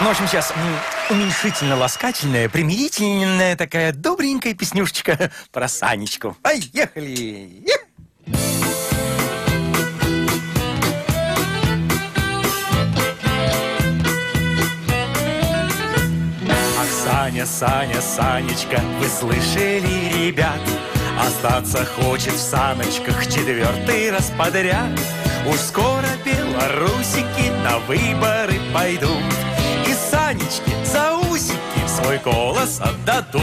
Ну, в общем, сейчас уменьшительно-ласкательная, примирительная такая добренькая песнюшечка про Санечку. Поехали! Ах, Саня, Саня, Санечка, вы слышали, ребят? Остаться хочет в саночках 4-й раз подряд. Уж скоро белорусики на выборы пойдут, и Санечке за усики свой голос отдадут.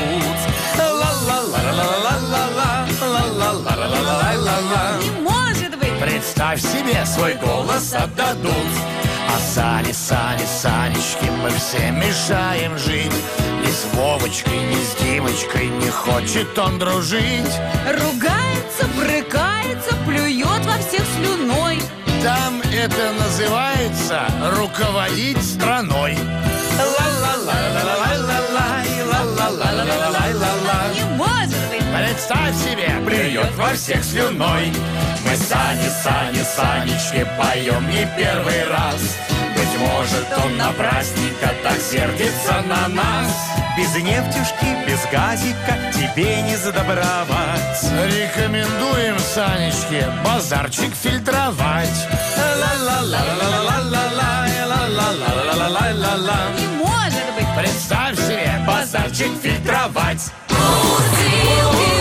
Ла-ла-ла-ла-ла-ла-ла-ла-ла-ла-ла-ла-ла. Не может быть! Представь себе, свой голос отдадут. А Сане, Сане, Санечке мы все мешаем жить. Ни с Вовочкой, ни с Димочкой не хочет он дружить. Ругается, брыкается, плюет во всех слюной. Там это называется руководить страной. Ла-ла-ла-ла-ла-ла-ла-ла-ла-ла-ла-ла. Не может быть! Представь себе, плюет во всех слюной. Мы Сане, Сане, Санечке поем не первый раз. Быть может, он напрасненько так сердится на нас. Без нефтюшки, без газика тебе не задобровать. Рекомендуем Санечке базарчик фильтровать. Ла-ла-ла-ла-ла-ла-ла-ла-ла-ла-ла-ла-ла. Не может быть! Представь себе, базарчик фильтровать. Мурзилки!